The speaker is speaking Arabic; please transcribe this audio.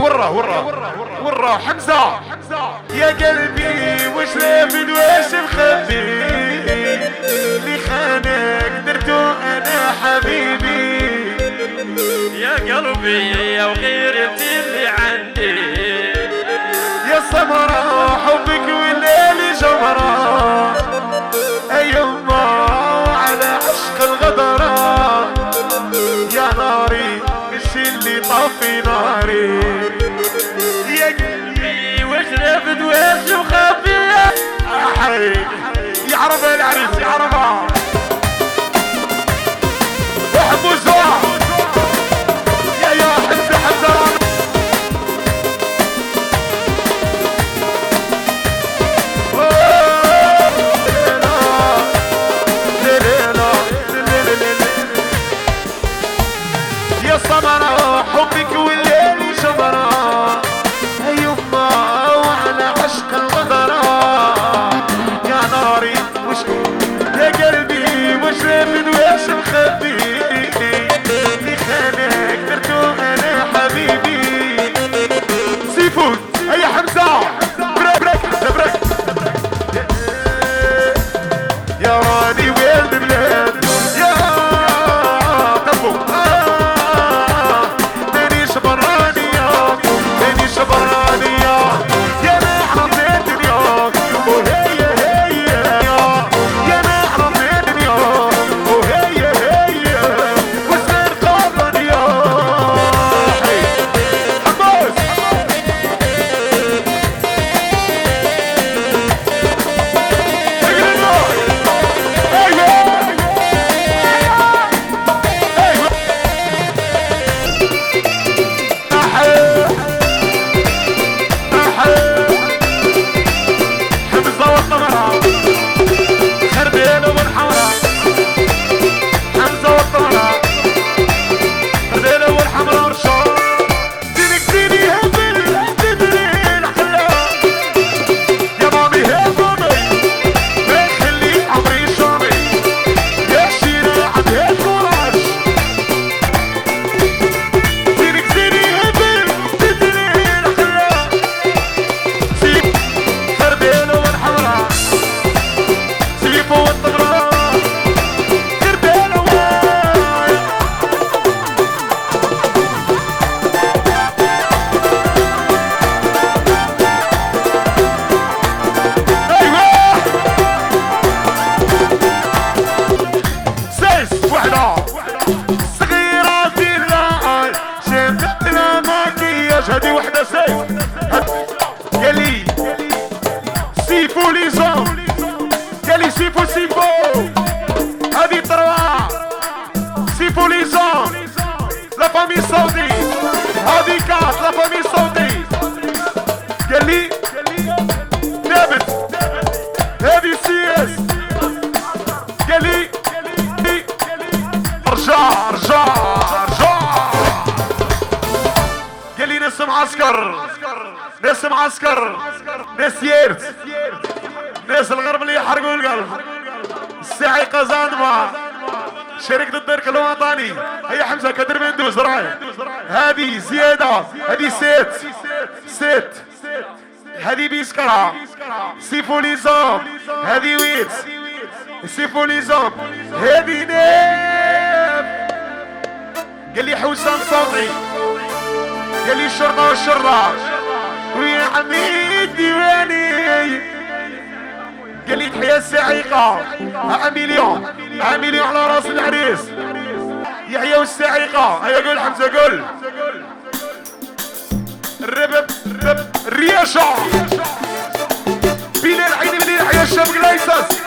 ورا حمزة يا قلبي وش رافد واش مخبي اللي خانك درتو انا حبيبي يا قلبي يا وغيرتي اللي عندي يا سمرة حبك والليل جمرة ايما على عشق الغدرة يا ناري مش اللي طافي ناري يا قلبي وش رافد واش مخبي احي يعرفها العريس يعرفها وحبوا زوا يا حمزة يا سمرة حبك والليل جمرة يما وعلى عشق الغدرة يا ناري وش يا قلبي وش رافد واش مخبي اللي خانك درتو انا حبيبي سيفود هيا حمزة بريك يا راني ولد بلاد يا تبو مانيش براني يا نحرم الدنيا وهي يا نحرم الدنيا وهي وسير قرن يا حماس هذه وحدة سيف قالي سيفو ليزون قالي سيفو هذه تروا سيفو ليزون لا فامي الصوتي هذه كات لا فامي الصوتي قالي ثابت هذه سي اس قالي رجع قالي ناس معسكر ناس ييرت ناس الغرب اللي يحرقوا القلب الساعقة زانبا شركة الدرك الوطني هي حمزة كدر من دوز راي هذه زيادة هذه سيت هذه بيسكرة سيفوليزوم هذه ويت سيفوليزوم هذه نيف قال لي حسام صوتي قال لي الشرطة والشرطة ويا حميد ديواني قال لي تحيا الساعقة مليون على راس العريس يحيى والساعقة هيا قول حمزة قول الربب الرياشة بين العين اللي يحيى الشاب قليسس